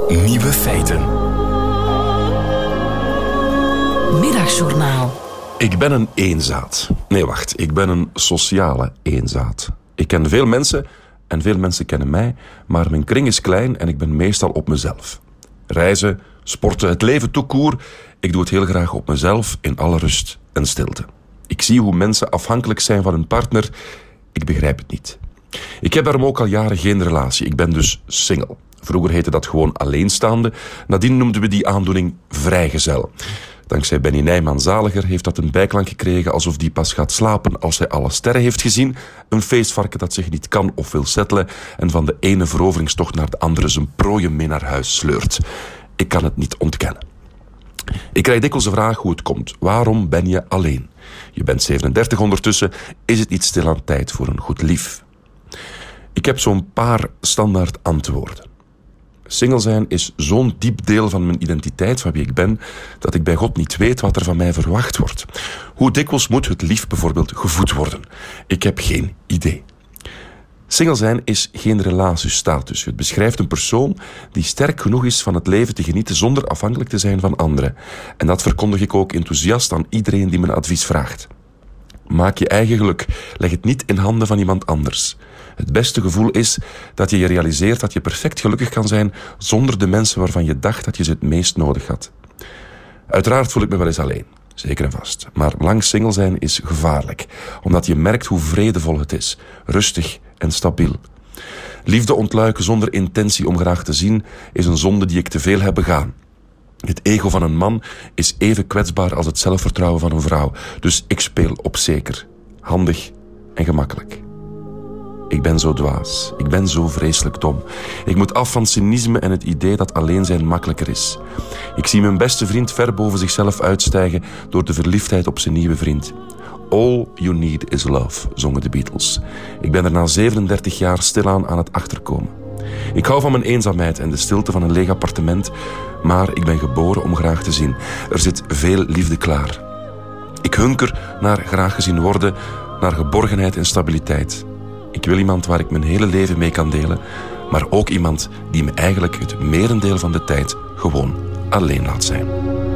Nieuwe feiten. Middagjournaal. Ik ben een eenzaad. Nee, wacht. Ik ben een sociale eenzaad. Ik ken veel mensen en veel mensen kennen mij, maar mijn kring is klein en ik ben meestal op mezelf. Reizen, sporten, het leven tout court. Ik doe het heel graag op mezelf in alle rust en stilte. Ik zie hoe mensen afhankelijk zijn van hun partner. Ik begrijp het niet. Ik heb daarom ook al jaren geen relatie. Ik ben dus single. Vroeger heette dat gewoon alleenstaande. Nadien noemden we die aandoening vrijgezel. Dankzij Benny Nijman-Zaliger heeft dat een bijklank gekregen alsof die pas gaat slapen als hij alle sterren heeft gezien. Een feestvarken dat zich niet kan of wil settelen en van de ene veroveringstocht naar de andere zijn prooien mee naar huis sleurt. Ik kan het niet ontkennen. Ik krijg dikwijls de vraag hoe het komt. Waarom ben je alleen? Je bent 37 ondertussen. Is het niet stilaan tijd voor een goed lief? Ik heb zo'n paar standaard antwoorden. Single zijn is zo'n diep deel van mijn identiteit, van wie ik ben, dat ik bij God niet weet wat er van mij verwacht wordt. Hoe dikwijls moet het lief bijvoorbeeld gevoed worden? Ik heb geen idee. Single zijn is geen relatiestatus. Het beschrijft een persoon die sterk genoeg is van het leven te genieten zonder afhankelijk te zijn van anderen. En dat verkondig ik ook enthousiast aan iedereen die mijn advies vraagt. Maak je eigen geluk. Leg het niet in handen van iemand anders. Het beste gevoel is dat je realiseert dat je perfect gelukkig kan zijn zonder de mensen waarvan je dacht dat je ze het meest nodig had. Uiteraard voel ik me wel eens alleen. Zeker en vast. Maar lang single zijn is gevaarlijk. Omdat je merkt hoe vredevol het is. Rustig en stabiel. Liefde ontluiken zonder intentie om graag te zien is een zonde die ik te veel heb begaan. Het ego van een man is even kwetsbaar als het zelfvertrouwen van een vrouw. Dus ik speel op zeker. Handig en gemakkelijk. Ik ben zo dwaas. Ik ben zo vreselijk dom. Ik moet af van cynisme en het idee dat alleen zijn makkelijker is. Ik zie mijn beste vriend ver boven zichzelf uitstijgen door de verliefdheid op zijn nieuwe vriend. All you need is love, zongen de Beatles. Ik ben er na 37 jaar stilaan aan het achterkomen. Ik hou van mijn eenzaamheid en de stilte van een leeg appartement, maar ik ben geboren om graag te zien. Er zit veel liefde klaar. Ik hunker naar graag gezien worden, naar geborgenheid en stabiliteit. Ik wil iemand waar ik mijn hele leven mee kan delen, maar ook iemand die me eigenlijk het merendeel van de tijd gewoon alleen laat zijn.